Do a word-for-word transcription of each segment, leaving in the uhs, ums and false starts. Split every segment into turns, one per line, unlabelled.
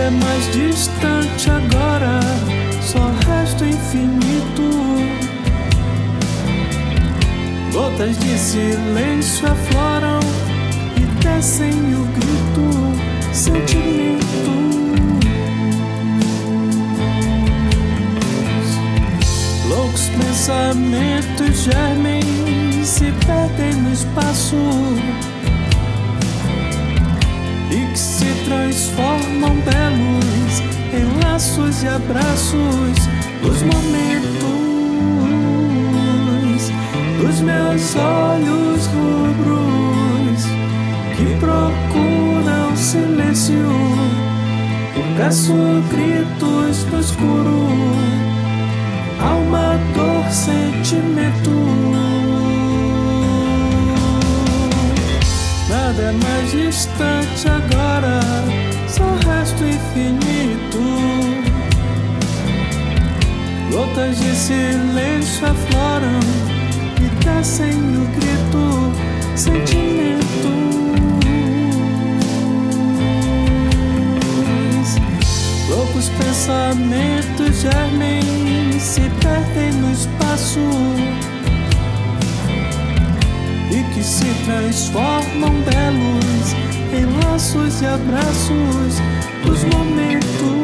é mais distante agora, só resta o infinito. Gotas de silêncio afloram e descem o grito, sentimentos. Loucos pensamentos germem, se perdem no espaço e que se transformam belos em laços e abraços dos momentos dos meus olhos rubros que procuram silêncio e peço gritos no escuro, alma, dor, sentimento. Nada é mais distante agora, só resta o infinito. Gotas de silêncio afloram e descem o grito, sentimentos. Loucos pensamentos germem, se perdem no espaço e que se transformam belos em laços e abraços dos momentos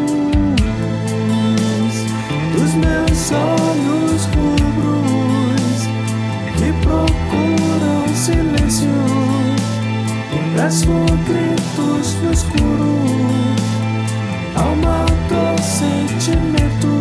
dos meus olhos rubros que procuram silêncio e peço gritos no escuro, alma, dor, sentimento.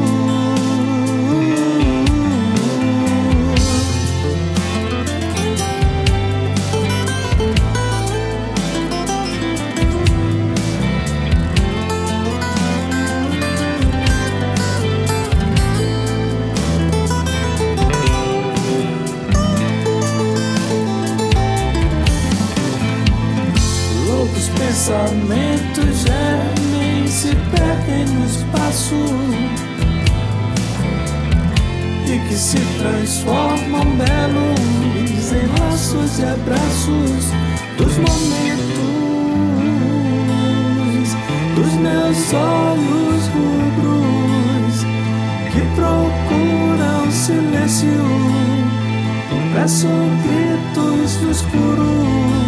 Os pensamentos germem, se perdem no espaço e que se transformam belos em laços e abraços dos momentos dos meus olhos rubros que procuram silêncio. Peço gritos no escuro,